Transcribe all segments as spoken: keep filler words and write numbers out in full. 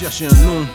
chercher un nom.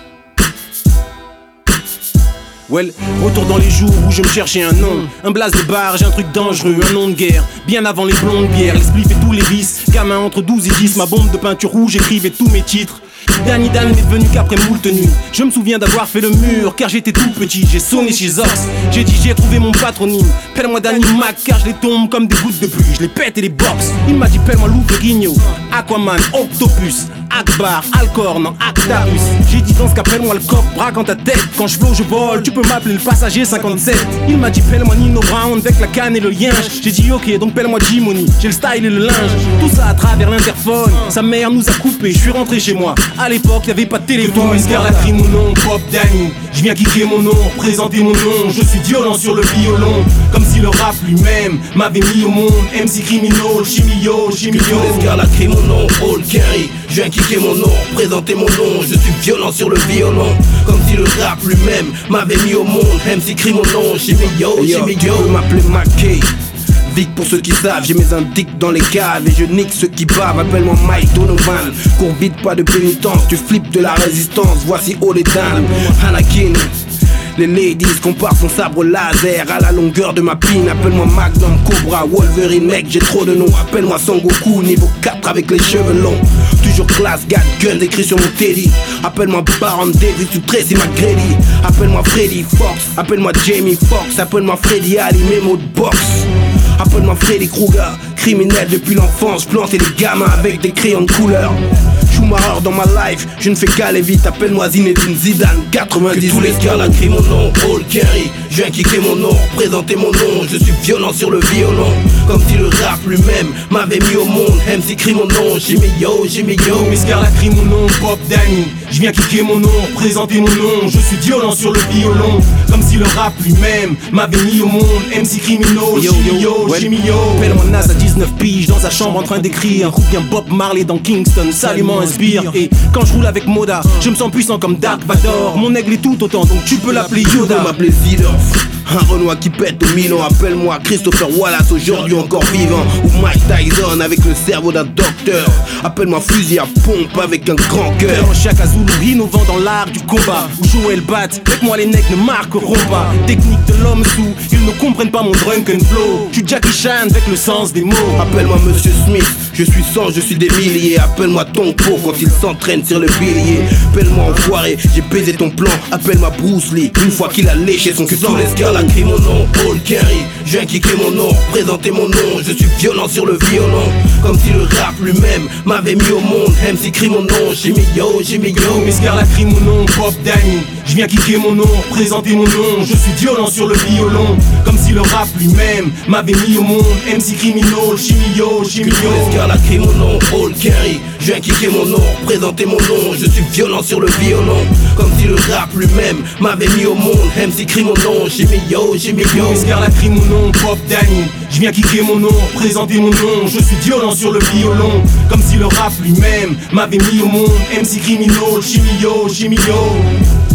Well, retour dans les jours où je me cherchais un nom. Un blaze de bar, j'ai un truc dangereux, un nom de guerre. Bien avant les blondes bières, les spliffs et tous les vices. Gamin entre douze et dix, ma bombe de peinture rouge, j'écrivais tous mes titres. Danny Dan n'est venu qu'après moult nuits. Je me souviens d'avoir fait le mur car j'étais tout petit. J'ai sonné chez Zox, j'ai dit j'ai trouvé mon patronyme. Pelle-moi Danny Mac car je les tombe comme des gouttes de pluie. Je les pète et les boxe. Il m'a dit pelle-moi Lou Ferrigno, Aquaman, Octopus, Akbar, Alcorn, Actarus. J'ai dit dans ce cas pelle-moi le coq, braque en ta tête. Quand je flow je vole, tu peux m'appeler le passager cinquante-sept. Il m'a dit pelle-moi Nino Brown avec la canne et le yinche. J'ai dit ok donc pelle-moi Jimony, j'ai le style et le linge. Tout ça à travers l'interphone, sa mère nous a coupé. Je suis rentré chez moi. À l'époque, y'avait pas de téléphone. Escarlate crie mon nom, Pop Danny. Je viens kicker mon nom, représenter mon nom. Je suis violent sur le violon, comme si le rap lui-même m'avait mis au monde. M C Criminal, Chimio, Chimio. Escarlate crie mon nom, Paul Kerry. Je viens kicker mon nom, représenter mon nom. Je suis violent sur le violon, comme si le rap lui-même m'avait mis au monde. M C crie mon nom, Chimio, Chimio. M'appeler Mackay. Vic pour ceux qui savent, j'ai mes indiques dans les caves et je nique ceux qui bavent. Appelle-moi Mike Donovan, cours vite, pas de pénitence. Tu flippes de la résistance, voici all les dames. Anakin, les ladies comparent son sabre laser à la longueur de ma pine. Appelle-moi Magnum, Cobra, Wolverine, mec j'ai trop de noms. Appelle-moi Son Goku, niveau quatre avec les cheveux longs. Toujours classe, gat, gun écrit sur mon teddy. Appelle-moi Baron Davis ou Tracy McGrady. Appelle-moi Freddy Fox, appelle-moi Jamie Foxx. Appelle-moi Freddy Ali, mes mots de boxe. Appelle-moi Freddy Krueger, criminel depuis l'enfance, planter les gamins avec des crayons de couleur. Schumacher dans ma life, je ne fais qu'aller vite. Appelle-moi Zinedine Zidane, quatre-vingt-dix. Tous les Escarlate crient mon nom, Paul Kerry. Je viens kicker mon nom, représenter mon nom. Je suis violent sur le violon, comme si le rap lui-même m'avait mis au monde. M C crie mon nom, Chimio, Chimio. Escarlate crie mon nom, Pop Danny. Je viens kicker mon nom, représenter mon nom. Je suis violent sur le violon, comme si le rap lui-même m'avait mis au monde. M C Criminal, Chimio, Chimio. Pelle-moi Nas à dix-neuf piges dans sa chambre en train d'écrire. Ou bien Bob Marley dans Kingston, salut m'en inspire. Et quand je roule avec Moda, je me sens puissant comme Dark Vador. Mon aigle est tout autant, donc tu peux l'appeler Yoda. M'appeler Zidorf, un Renoir qui pète au Milan. Appelle-moi Christopher Wallace, aujourd'hui encore vivant. Ou Mike Tyson avec le cerveau d'un docteur. Appelle-moi fusil à pompe avec un grand cœur. Chaka Zulu, innovant dans l'art du combat. Ou Joël Bat, avec moi les necks ne marqueront pas. Technique de l'homme sous, ils ne comprennent pas mon drunken flow. Je suis Jackie Chan avec le sens des mots. Appelle-moi Monsieur Smith, je suis cent, je suis des milliers. Appelle-moi ton pot quand il s'entraîne sur le pilier. Appelle-moi enfoiré, j'ai baisé ton plan. Appelle-moi Bruce Lee, une fois qu'il a léché son sang. L'escarlate crie mon nom, Paul Kerry. Je viens kicker mon nom, représenter mon nom. Je suis violent sur le violon, comme si le rap lui-même m'avait mis au monde. M C crie mon nom, Chimio, Chimio. Escarlate crie mon nom, Pop Danny. Je viens kicker mon nom, représenter mon nom. Je suis violent sur le violon, comme si le rap lui-même m'avait mis au monde. M C Criminal, Chimio, Chimio. Escarlate crie mon nom, Paul Kerry. Je viens kicker mon nom, représenter mon nom. Je suis violent sur le violon, comme si le rap lui-même m'avait mis au monde. M C crie mon nom, Chimio, Chimio. Escarlate crie mon nom, Pop Danny. Je viens kicker mon nom, représenter mon nom. Je suis violent sur le violon, comme si le rap lui-même m'avait mis au monde. M C Criminal, Chimio, Chimio.